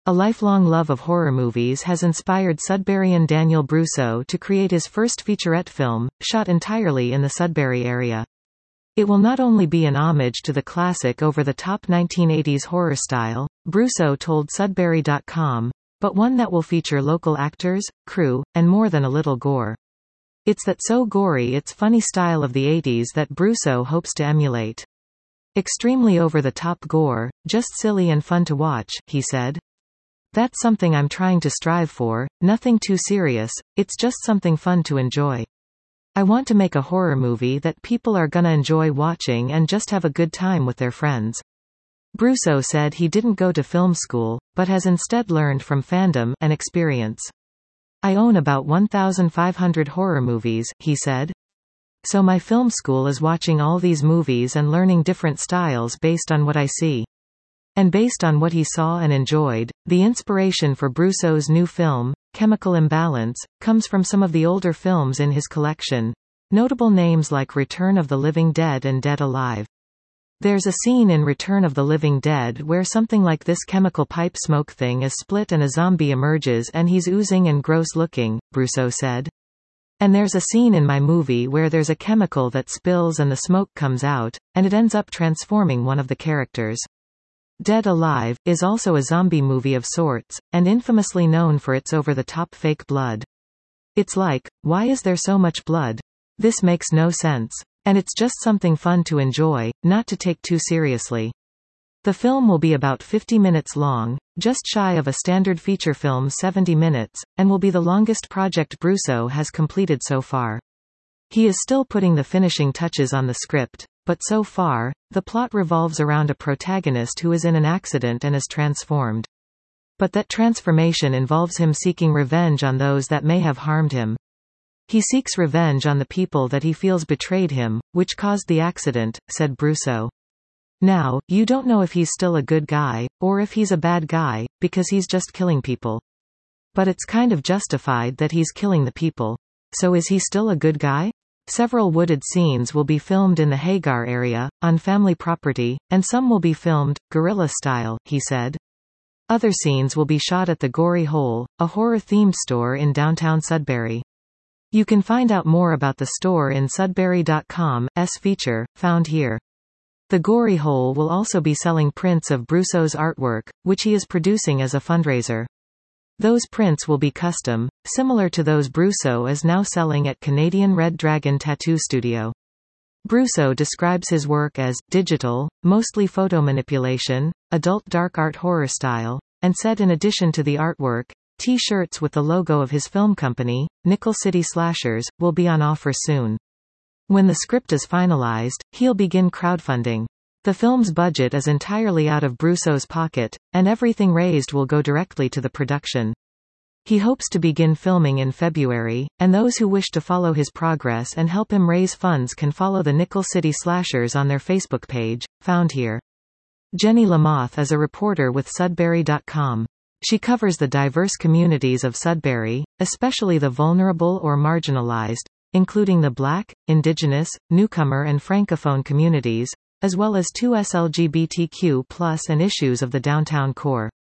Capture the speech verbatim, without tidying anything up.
A lifelong love of horror movies has inspired Sudburyan Daniel Bruso to create his first featurette film, shot entirely in the Sudbury area. It will not only be an homage to the classic over-the-top nineteen eighties horror style, Bruso told Sudbury dot com, but one that will feature local actors, crew, and more than a little gore. It's that so gory it's funny style of the eighties that Bruso hopes to emulate. Extremely over-the-top gore, just silly and fun to watch, he said. That's something I'm trying to strive for, nothing too serious, it's just something fun to enjoy. I want to make a horror movie that people are gonna enjoy watching and just have a good time with their friends. Bruso said he didn't go to film school, but has instead learned from fandom and experience. I own about one thousand five hundred horror movies, he said. So my film school is watching all these movies and learning different styles based on what I see. And based on what he saw and enjoyed, the inspiration for Bruso's new film, Chemical Imbalance, comes from some of the older films in his collection. Notable names like Return of the Living Dead and Dead Alive. There's a scene in Return of the Living Dead where something like this chemical pipe smoke thing is split and a zombie emerges and he's oozing and gross looking, Bruso said. And there's a scene in my movie where there's a chemical that spills and the smoke comes out, and it ends up transforming one of the characters. Dead Alive is also a zombie movie of sorts, and infamously known for its over-the-top fake blood. It's like, why is there so much blood? This makes no sense. And it's just something fun to enjoy, not to take too seriously. The film will be about fifty minutes long, just shy of a standard feature film's seventy minutes, and will be the longest project Bruso has completed so far. He is still putting the finishing touches on the script, but so far, the plot revolves around a protagonist who is in an accident and is transformed. But that transformation involves him seeking revenge on those that may have harmed him. He seeks revenge on the people that he feels betrayed him, which caused the accident, said Bruso. Now, you don't know if he's still a good guy, or if he's a bad guy, because he's just killing people. But it's kind of justified that he's killing the people. So is he still a good guy? Several wooded scenes will be filmed in the Hagar area, on family property, and some will be filmed, guerrilla style, he said. Other scenes will be shot at the Gory Hole, a horror-themed store in downtown Sudbury. You can find out more about the store in Sudbury dot com's feature, found here. The Gory Hole will also be selling prints of Bruso's artwork, which he is producing as a fundraiser. Those prints will be custom, similar to those Bruso is now selling at Canadian Red Dragon Tattoo Studio. Bruso describes his work as digital, mostly photomanipulation, adult dark art horror style, and said in addition to the artwork, T-shirts with the logo of his film company, Nickel City Slashers, will be on offer soon. When the script is finalized, he'll begin crowdfunding. The film's budget is entirely out of Bruso's pocket, and everything raised will go directly to the production. He hopes to begin filming in February, and those who wish to follow his progress and help him raise funds can follow the Nickel City Slashers on their Facebook page, found here. Jenny Lamoth is a reporter with Sudbury dot com. She covers the diverse communities of Sudbury, especially the vulnerable or marginalized, including the Black, Indigenous, newcomer and Francophone communities, as well as two L G B T Q plus and issues of the downtown core.